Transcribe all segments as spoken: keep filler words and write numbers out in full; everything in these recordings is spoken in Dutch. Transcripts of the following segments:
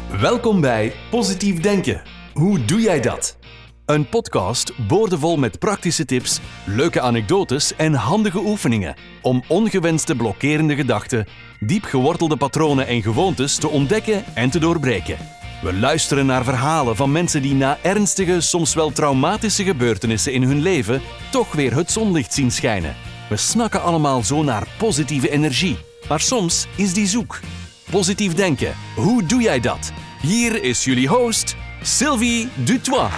Welkom bij Positief Denken. Hoe doe jij dat? Een podcast boordevol met praktische tips, leuke anekdotes en handige oefeningen om ongewenste blokkerende gedachten, diep gewortelde patronen en gewoontes te ontdekken en te doorbreken. We luisteren naar verhalen van mensen die na ernstige, soms wel traumatische gebeurtenissen in hun leven toch weer het zonlicht zien schijnen. We snakken allemaal zo naar positieve energie, maar soms is die zoek. Positief denken, hoe doe jij dat? Hier is jullie host, Sylvie Dutoit.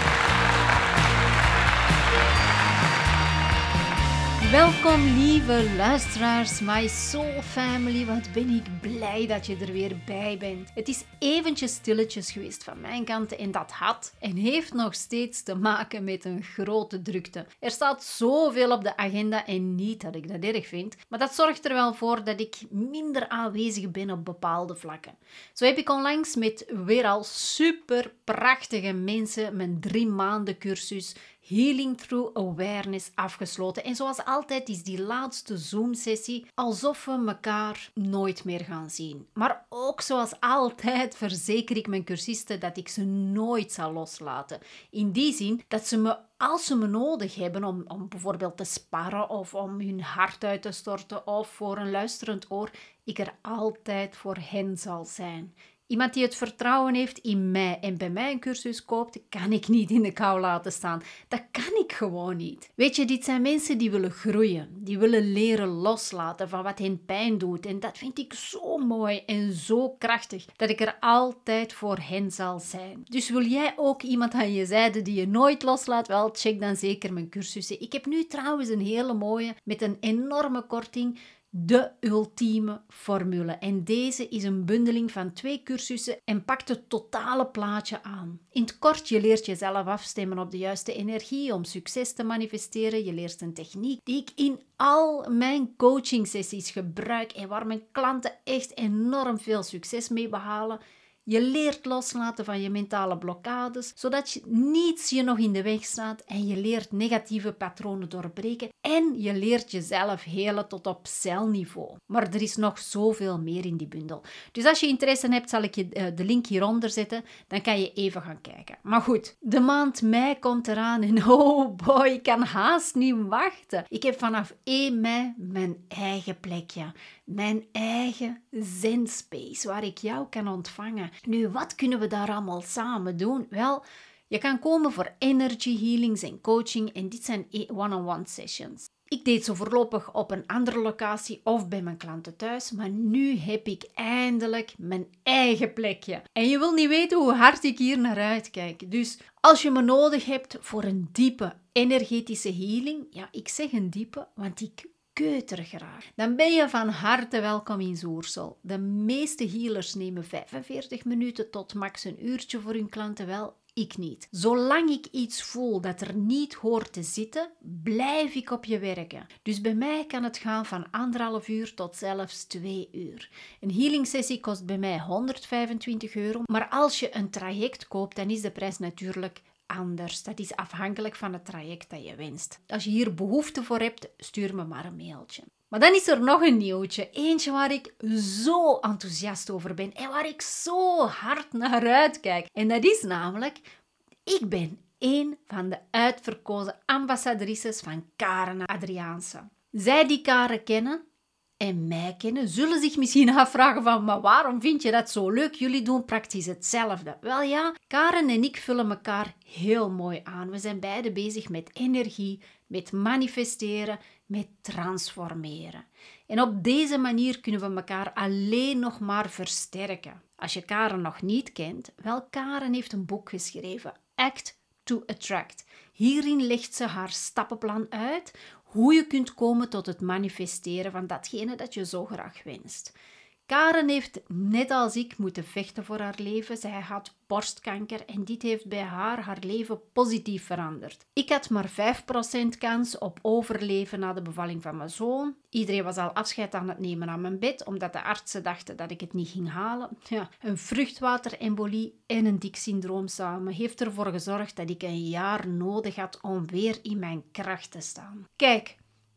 Welkom lieve luisteraars, my soul family, wat ben ik blij dat je er weer bij bent. Het is eventjes stilletjes geweest van mijn kant en dat had en heeft nog steeds te maken met een grote drukte. Er staat zoveel op de agenda en niet dat ik dat erg vind, maar dat zorgt er wel voor dat ik minder aanwezig ben op bepaalde vlakken. Zo heb ik onlangs met weer al super prachtige mensen mijn drie maanden cursus Healing Through Awareness afgesloten. En zoals altijd is die laatste Zoom-sessie alsof we elkaar nooit meer gaan zien. Maar ook zoals altijd verzeker ik mijn cursisten dat ik ze nooit zal loslaten. In die zin dat ze me, als ze me nodig hebben om, om bijvoorbeeld te sparren of om hun hart uit te storten of voor een luisterend oor, ik er altijd voor hen zal zijn. Iemand die het vertrouwen heeft in mij en bij mij een cursus koopt, kan ik niet in de kou laten staan. Dat kan ik gewoon niet. Weet je, dit zijn mensen die willen groeien, die willen leren loslaten van wat hen pijn doet. En dat vind ik zo mooi en zo krachtig, dat ik er altijd voor hen zal zijn. Dus wil jij ook iemand aan je zijde die je nooit loslaat? Wel, check dan zeker mijn cursussen. Ik heb nu trouwens een hele mooie met een enorme korting. De ultieme formule. En deze is een bundeling van twee cursussen en pakt het totale plaatje aan. In het kort, je leert jezelf afstemmen op de juiste energie om succes te manifesteren. Je leert een techniek die ik in al mijn coaching sessies gebruik en waar mijn klanten echt enorm veel succes mee behalen. Je leert loslaten van je mentale blokkades, zodat je niets je nog in de weg staat en je leert negatieve patronen doorbreken en je leert jezelf helen tot op celniveau. Maar er is nog zoveel meer in die bundel. Dus als je interesse hebt, zal ik je de link hieronder zetten, dan kan je even gaan kijken. Maar goed, de maand mei komt eraan en oh boy, ik kan haast niet wachten. Ik heb vanaf één mei mijn eigen plekje. Mijn eigen zen-space, waar ik jou kan ontvangen. Nu, wat kunnen we daar allemaal samen doen? Wel, je kan komen voor energy healings en coaching en dit zijn one-on-one sessions. Ik deed ze voorlopig op een andere locatie of bij mijn klanten thuis, maar nu heb ik eindelijk mijn eigen plekje. En je wil niet weten hoe hard ik hier naar uitkijk. Dus als je me nodig hebt voor een diepe energetische healing, ja, ik zeg een diepe, want ik keuter graag, dan ben je van harte welkom in Zoersel. De meeste healers nemen vijfenveertig minuten tot max een uurtje voor hun klanten, wel, ik niet. Zolang ik iets voel dat er niet hoort te zitten, blijf ik op je werken. Dus bij mij kan het gaan van anderhalf uur tot zelfs twee uur. Een healing sessie kost bij mij honderdvijfentwintig euro, maar als je een traject koopt, dan is de prijs natuurlijk anders. Dat is afhankelijk van het traject dat je wenst. Als je hier behoefte voor hebt, stuur me maar een mailtje. Maar dan is er nog een nieuwtje. Eentje waar ik zo enthousiast over ben en waar ik zo hard naar uitkijk. En dat is namelijk, ik ben één van de uitverkozen ambassadrices van Karen Adriaanse. Zij die Karen kennen en mij kennen, zullen zich misschien afvragen van, maar waarom vind je dat zo leuk? Jullie doen praktisch hetzelfde. Wel ja, Karen en ik vullen elkaar heel mooi aan. We zijn beide bezig met energie, met manifesteren, met transformeren. En op deze manier kunnen we elkaar alleen nog maar versterken. Als je Karen nog niet kent, wel, Karen heeft een boek geschreven, Act to Attract. Hierin legt ze haar stappenplan uit, hoe je kunt komen tot het manifesteren van datgene dat je zo graag wenst. Karen heeft, net als ik, moeten vechten voor haar leven. Zij had borstkanker en dit heeft bij haar haar leven positief veranderd. Ik had maar vijf procent kans op overleven na de bevalling van mijn zoon. Iedereen was al afscheid aan het nemen aan mijn bed, omdat de artsen dachten dat ik het niet ging halen. Ja, een vruchtwaterembolie en een dik syndroom samen heeft ervoor gezorgd dat ik een jaar nodig had om weer in mijn kracht te staan. Kijk,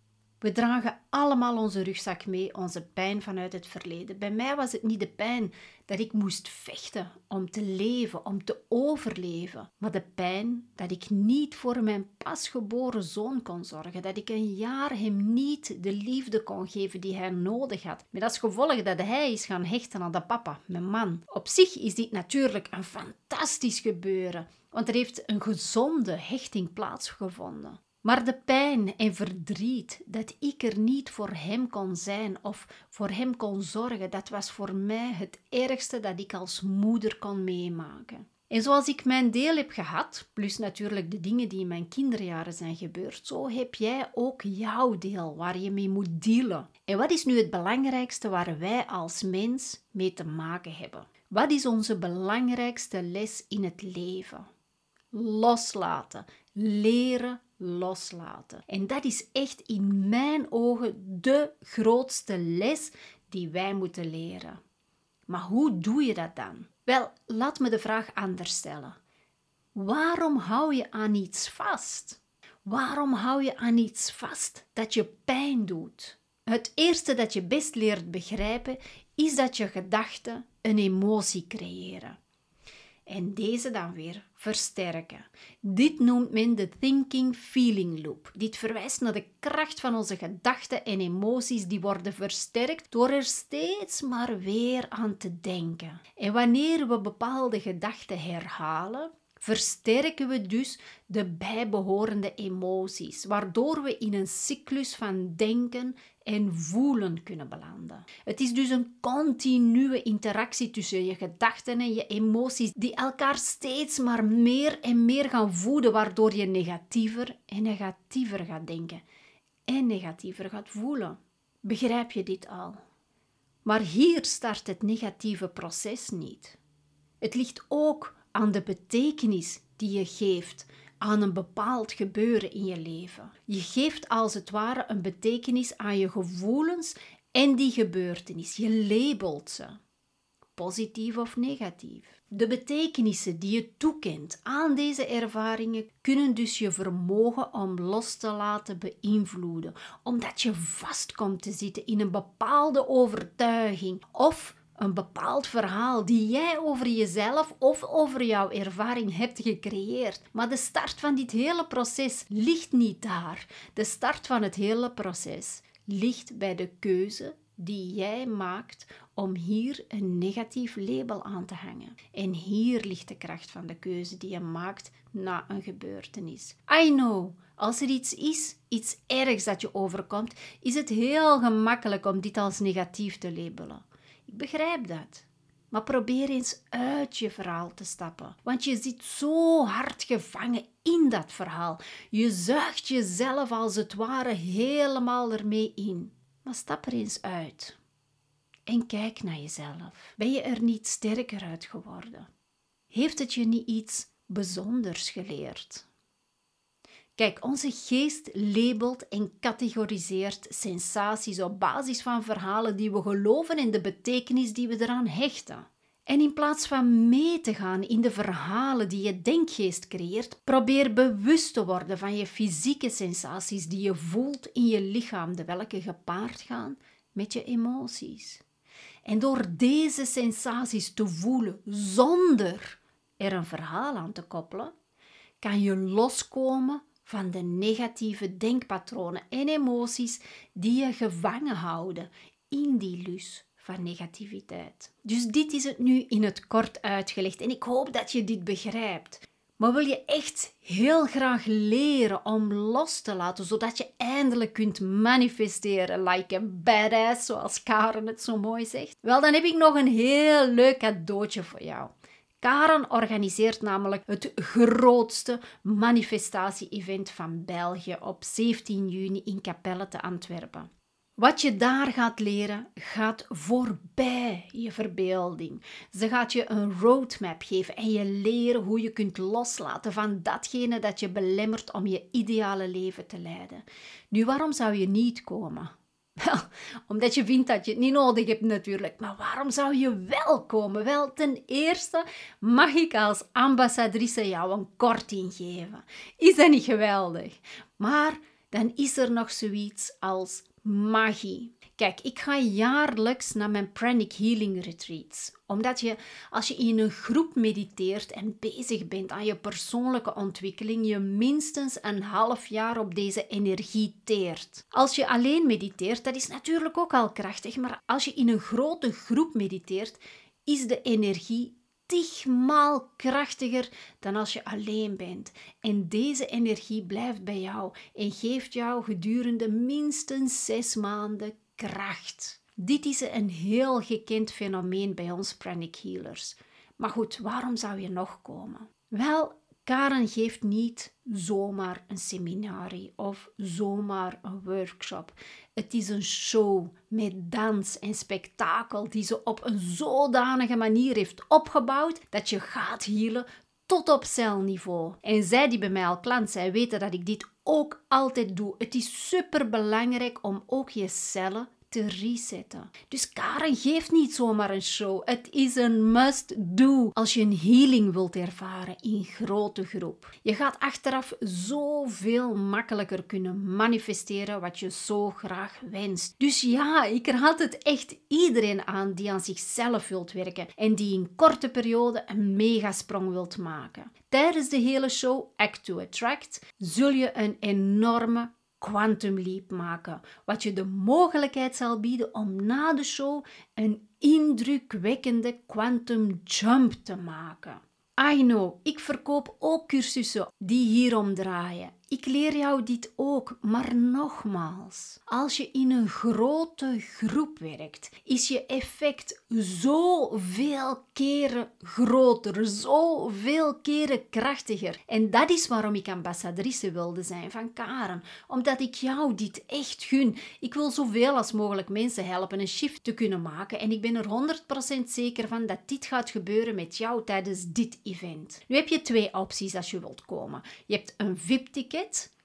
We dragen allemaal onze rugzak mee, onze pijn vanuit het verleden. Bij mij was het niet de pijn dat ik moest vechten om te leven, om te overleven, maar de pijn dat ik niet voor mijn pasgeboren zoon kon zorgen, dat ik een jaar hem niet de liefde kon geven die hij nodig had. Met als gevolg dat hij is gaan hechten aan de papa, mijn man. Op zich is dit natuurlijk een fantastisch gebeuren, want er heeft een gezonde hechting plaatsgevonden. Maar de pijn en verdriet dat ik er niet voor hem kon zijn of voor hem kon zorgen, dat was voor mij het ergste dat ik als moeder kon meemaken. En zoals ik mijn deel heb gehad, plus natuurlijk de dingen die in mijn kinderjaren zijn gebeurd, zo heb jij ook jouw deel waar je mee moet dealen. En wat is nu het belangrijkste waar wij als mens mee te maken hebben? Wat is onze belangrijkste les in het leven? Loslaten, leren loslaten. En dat is echt in mijn ogen de grootste les die wij moeten leren. Maar hoe doe je dat dan? Wel, laat me de vraag anders stellen. Waarom hou je aan iets vast? Waarom hou je aan iets vast dat je pijn doet? Het eerste dat je best leert begrijpen is dat je gedachten een emotie creëren. En deze dan weer versterken. Dit noemt men de thinking-feeling loop. Dit verwijst naar de kracht van onze gedachten en emoties die worden versterkt door er steeds maar weer aan te denken. En wanneer we bepaalde gedachten herhalen, versterken we dus de bijbehorende emoties, waardoor we in een cyclus van denken en voelen kunnen belanden. Het is dus een continue interactie tussen je gedachten en je emoties die elkaar steeds maar meer en meer gaan voeden, waardoor je negatiever en negatiever gaat denken en negatiever gaat voelen. Begrijp je dit al? Maar hier start het negatieve proces niet. Het ligt ook aan de betekenis die je geeft aan een bepaald gebeuren in je leven. Je geeft als het ware een betekenis aan je gevoelens en die gebeurtenis. Je labelt ze, positief of negatief. De betekenissen die je toekent aan deze ervaringen kunnen dus je vermogen om los te laten beïnvloeden, omdat je vast komt te zitten in een bepaalde overtuiging of een bepaald verhaal die jij over jezelf of over jouw ervaring hebt gecreëerd. Maar de start van dit hele proces ligt niet daar. De start van het hele proces ligt bij de keuze die jij maakt om hier een negatief label aan te hangen. En hier ligt de kracht van de keuze die je maakt na een gebeurtenis. I know, als er iets is, iets ergs dat je overkomt, is het heel gemakkelijk om dit als negatief te labelen. Ik begrijp dat. Maar probeer eens uit je verhaal te stappen. Want je zit zo hard gevangen in dat verhaal. Je zuigt jezelf als het ware helemaal ermee in. Maar stap er eens uit. En kijk naar jezelf. Ben je er niet sterker uit geworden? Heeft het je niet iets bijzonders geleerd? Kijk, onze geest labelt en categoriseert sensaties op basis van verhalen die we geloven en de betekenis die we eraan hechten. En in plaats van mee te gaan in de verhalen die je denkgeest creëert, probeer bewust te worden van je fysieke sensaties die je voelt in je lichaam, de welke gepaard gaan met je emoties. En door deze sensaties te voelen zonder er een verhaal aan te koppelen, kan je loskomen van de negatieve denkpatronen en emoties die je gevangen houden in die lus van negativiteit. Dus dit is het nu in het kort uitgelegd en ik hoop dat je dit begrijpt. Maar wil je echt heel graag leren om los te laten, zodat je eindelijk kunt manifesteren like a badass, zoals Karen het zo mooi zegt? Wel, dan heb ik nog een heel leuk cadeautje voor jou. Karen organiseert namelijk het grootste manifestatie-event van België op zeventien juni in Capelle te Antwerpen. Wat je daar gaat leren, gaat voorbij je verbeelding. Ze gaat je een roadmap geven en je leren hoe je kunt loslaten van datgene dat je belemmert om je ideale leven te leiden. Nu, waarom zou je niet komen? Wel, omdat je vindt dat je het niet nodig hebt natuurlijk. Maar waarom zou je wel komen? Wel, ten eerste mag ik als ambassadrice jou een korting geven. Is dat niet geweldig? Maar dan is er nog zoiets als magie. Kijk, ik ga jaarlijks naar mijn Pranic Healing Retreats. Omdat je, als je in een groep mediteert en bezig bent aan je persoonlijke ontwikkeling, je minstens een half jaar op deze energie teert. Als je alleen mediteert, dat is natuurlijk ook al krachtig, maar als je in een grote groep mediteert, is de energie tigmaal krachtiger dan als je alleen bent. En deze energie blijft bij jou en geeft jou gedurende minstens zes maanden kracht. Dit is een heel gekend fenomeen bij ons Pranic Healers. Maar goed, waarom zou je nog komen? Wel, Karen geeft niet zomaar een seminarie of zomaar een workshop. Het is een show met dans en spektakel die ze op een zodanige manier heeft opgebouwd dat je gaat healen tot op celniveau. En zij die bij mij al klant zijn, weten dat ik dit ook altijd doe. Het is superbelangrijk om ook je cellen te resetten. Dus Karen geeft niet zomaar een show. Het is een must-do als je een healing wilt ervaren in grote groep. Je gaat achteraf zoveel makkelijker kunnen manifesteren wat je zo graag wenst. Dus ja, ik raad het echt iedereen aan die aan zichzelf wilt werken en die in korte periode een megasprong wilt maken. Tijdens de hele show Act to Attract zul je een enorme quantum leap maken, wat je de mogelijkheid zal bieden om na de show een indrukwekkende quantum jump te maken. I know, ik verkoop ook cursussen die hierom draaien. Ik leer jou dit ook, maar nogmaals, als je in een grote groep werkt, is je effect zoveel keren groter, zoveel keren krachtiger. En dat is waarom ik ambassadrice wilde zijn van Karen, omdat ik jou dit echt gun. Ik wil zoveel als mogelijk mensen helpen een shift te kunnen maken en ik ben er honderd procent zeker van dat dit gaat gebeuren met jou tijdens dit event. Nu heb je twee opties als je wilt komen. Je hebt een V I P-ticket.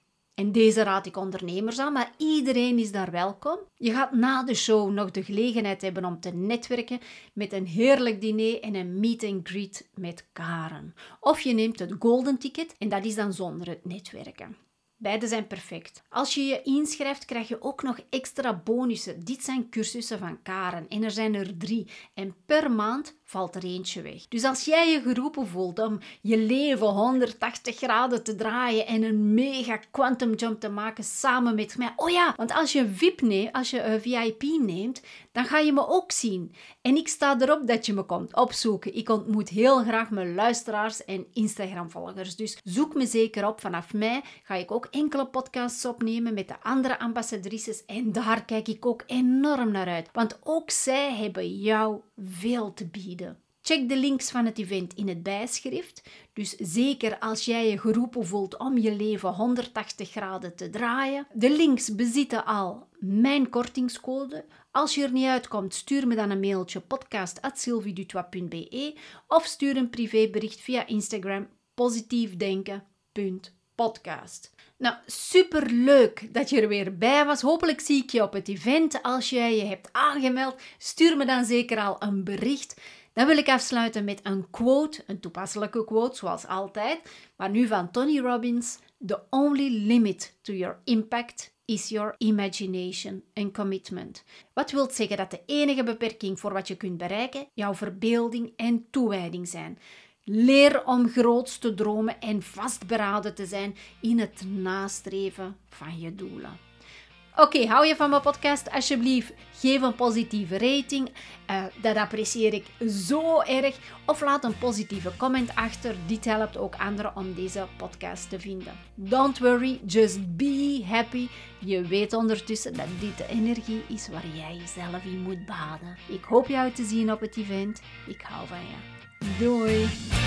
En deze raad ik ondernemers aan, maar iedereen is daar welkom. Je gaat na de show nog de gelegenheid hebben om te netwerken met een heerlijk diner en een meet and greet met Karen. Of je neemt het golden ticket en dat is dan zonder het netwerken. Beide zijn perfect. Als je je inschrijft, krijg je ook nog extra bonussen. Dit zijn cursussen van Karen en er zijn er drie. En per maand valt er eentje weg. Dus als jij je geroepen voelt om je leven honderdtachtig graden te draaien en een mega quantum jump te maken samen met mij. Oh ja, want als je V I P neemt, als je een V I P neemt, dan ga je me ook zien. En ik sta erop dat je me komt opzoeken. Ik ontmoet heel graag mijn luisteraars en Instagram-volgers. Dus zoek me zeker op. Vanaf mei ga ik ook enkele podcasts opnemen met de andere ambassadrices en daar kijk ik ook enorm naar uit. Want ook zij hebben jou veel te bieden. Check de links van het event in het bijschrift. Dus zeker als jij je geroepen voelt om je leven honderdtachtig graden te draaien. De links bezitten al mijn kortingscode. Als je er niet uitkomt, stuur me dan een mailtje podcast at sylviedutois punt be of stuur een privébericht via Instagram positiefdenken punt podcast. Nou, superleuk dat je er weer bij was. Hopelijk zie ik je op het event. Als jij je hebt aangemeld, stuur me dan zeker al een bericht. Dan wil ik afsluiten met een quote, een toepasselijke quote zoals altijd, maar nu van Tony Robbins. The only limit to your impact is your imagination and commitment. Wat wil zeggen dat de enige beperking voor wat je kunt bereiken jouw verbeelding en toewijding zijn. Leer om groots te dromen en vastberaden te zijn in het nastreven van je doelen. Oké, okay, hou je van mijn podcast? Alsjeblieft, geef een positieve rating. Uh, dat apprecieer ik zo erg. Of laat een positieve comment achter. Dit helpt ook anderen om deze podcast te vinden. Don't worry, just be happy. Je weet ondertussen dat dit de energie is waar jij jezelf in moet baden. Ik hoop jou te zien op het event. Ik hou van je. Doei!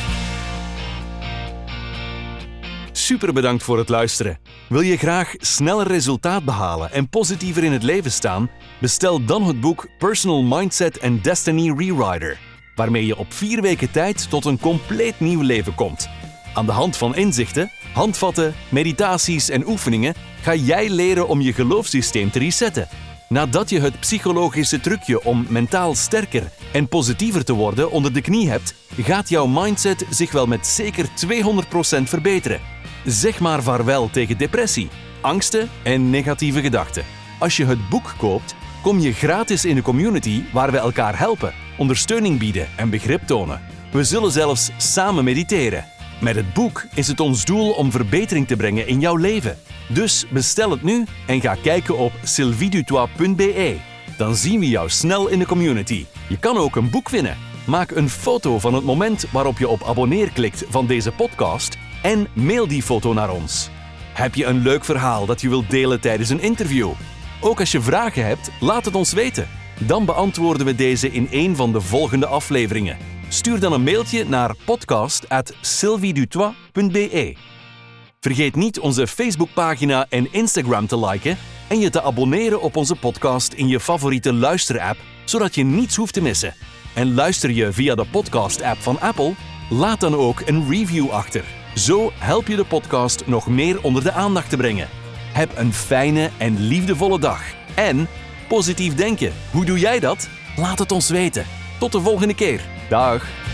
Super bedankt voor het luisteren. Wil je graag sneller resultaat behalen en positiever in het leven staan? Bestel dan het boek Personal Mindset and Destiny Rewriter, waarmee je op vier weken tijd tot een compleet nieuw leven komt. Aan de hand van inzichten, handvatten, meditaties en oefeningen ga jij leren om je geloofssysteem te resetten. Nadat je het psychologische trucje om mentaal sterker en positiever te worden onder de knie hebt, gaat jouw mindset zich wel met zeker tweehonderd procent verbeteren. Zeg maar vaarwel tegen depressie, angsten en negatieve gedachten. Als je het boek koopt, kom je gratis in de community waar we elkaar helpen, ondersteuning bieden en begrip tonen. We zullen zelfs samen mediteren. Met het boek is het ons doel om verbetering te brengen in jouw leven. Dus bestel het nu en ga kijken op sylvie du toit punt b e. Dan zien we jou snel in de community. Je kan ook een boek winnen. Maak een foto van het moment waarop je op abonneer klikt van deze podcast en mail die foto naar ons. Heb je een leuk verhaal dat je wilt delen tijdens een interview? Ook als je vragen hebt, laat het ons weten. Dan beantwoorden we deze in een van de volgende afleveringen. Stuur dan een mailtje naar podcast at sylvie du toit punt b e. Vergeet niet onze Facebookpagina en Instagram te liken en je te abonneren op onze podcast in je favoriete luisterapp, zodat je niets hoeft te missen. En luister je via de podcast-app van Apple? Laat dan ook een review achter. Zo help je de podcast nog meer onder de aandacht te brengen. Heb een fijne en liefdevolle dag. En positief denken. Hoe doe jij dat? Laat het ons weten. Tot de volgende keer. Dag.